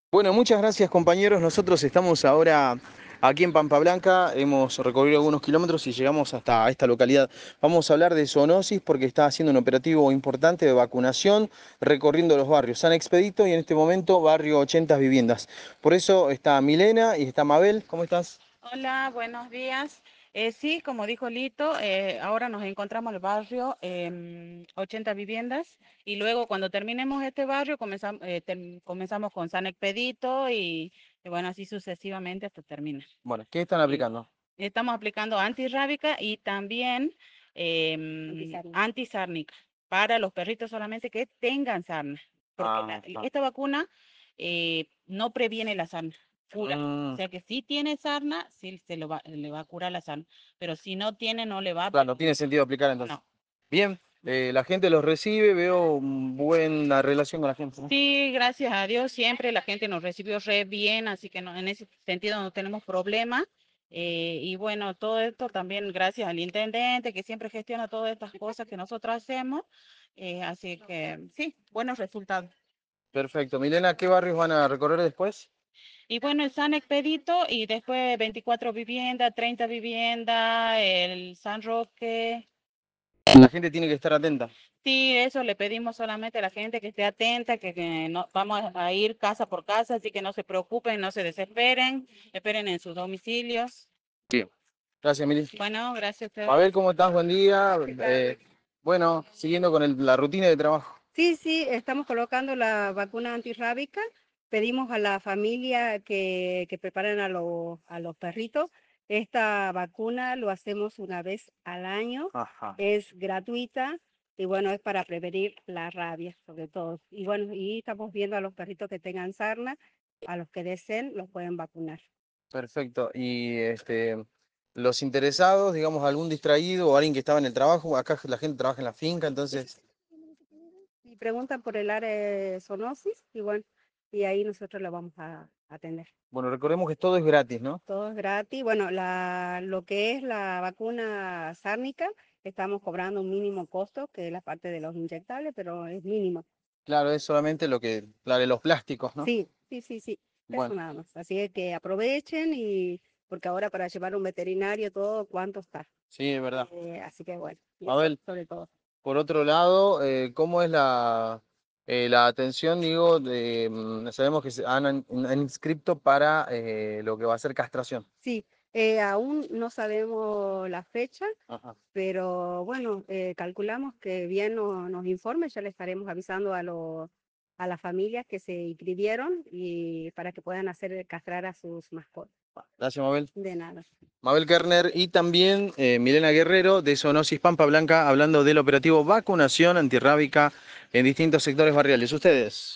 Bueno, muchas gracias compañeros. Nosotros estamos ahora aquí en Pampa Blanca. Hemos recorrido algunos kilómetros y llegamos hasta esta localidad. Vamos a hablar de zoonosis porque está haciendo un operativo importante de vacunación recorriendo los barrios San Expedito y en este momento barrio 80 Viviendas. Por eso está Milena y está Mabel. ¿Cómo estás? Hola, buenos días. Sí, como dijo Lito, ahora nos encontramos en el barrio 80 viviendas y luego cuando terminemos este barrio comenzamos con San Expedito y bueno, así sucesivamente hasta terminar. Bueno, ¿qué están Y aplicando? estamos aplicando antirrábica y también antisárnica para los perritos solamente que tengan sarna, porque Ah, ah. esta vacuna no previene la sarna cura. O Mm, sea que si tiene sarna, sí le va a curar la sarna, pero si no tiene, no le va a claro, no tiene prevenir. sentido aplicar entonces. No. Bien, la gente los recibe, veo buena relación con la gente, ¿no? Sí, gracias a Dios, siempre la gente nos recibió re bien, así que en ese sentido no tenemos problema. Y bueno, todo esto también gracias al intendente que siempre gestiona todas estas cosas que nosotros hacemos. Así que sí, buenos resultados. Perfecto. Milena, ¿qué barrios van a recorrer después? Y bueno, el San Expedito y después 24 viviendas, 30 viviendas, el San Roque. La gente tiene que estar atenta. Sí, eso le pedimos solamente a la gente que esté atenta, que no, vamos a ir casa por casa, así que no se preocupen, no se desesperen, esperen en sus domicilios. Bien. Gracias, Mili. Bueno, gracias a ustedes. Mabel, ¿cómo estás? Buen día. ¿Qué tal? Bueno, siguiendo con la rutina de trabajo. Sí, sí, estamos colocando la vacuna antirrábica. Pedimos a la familia que preparen a los perritos. Esta vacuna lo hacemos una vez al año, Ajá. es gratuita y bueno, es para prevenir la rabia sobre todo. Y bueno, y estamos viendo a los perritos que tengan sarna, a los que deseen, los pueden vacunar. Perfecto. Y los interesados, digamos, algún distraído o alguien que estaba en el trabajo, acá la gente trabaja en la finca, entonces, Y preguntan por el área de zoonosis y bueno, y ahí nosotros la vamos a atender. bueno, recordemos que todo es gratis, ¿no? Todo es gratis. Bueno, lo que es la vacuna sárnica, estamos cobrando un mínimo costo, que es la parte de los inyectables, pero es mínimo. Claro, es solamente lo que, la de los plásticos, ¿no? Sí, sí, sí, sí. Eso Bueno, nada más. Así es que aprovechen y porque ahora para llevar a un veterinario todo, ¿cuánto está? sí, es verdad. Así que bueno, y eso Mabel, sobre todo. por otro lado, ¿cómo es la atención? Digo, sabemos que se han inscrito para lo que va a ser castración. Sí, aún no sabemos la fecha, Ajá. pero bueno, calculamos que bien nos informe, ya le estaremos avisando a las familias que se inscribieron y para que puedan hacer castrar a sus mascotas. Gracias, Mabel. De nada. Mabel Kerner y también Milena Guerrero de Zoonosis Pampa Blanca hablando del operativo vacunación antirrábica en distintos sectores barriales. Ustedes.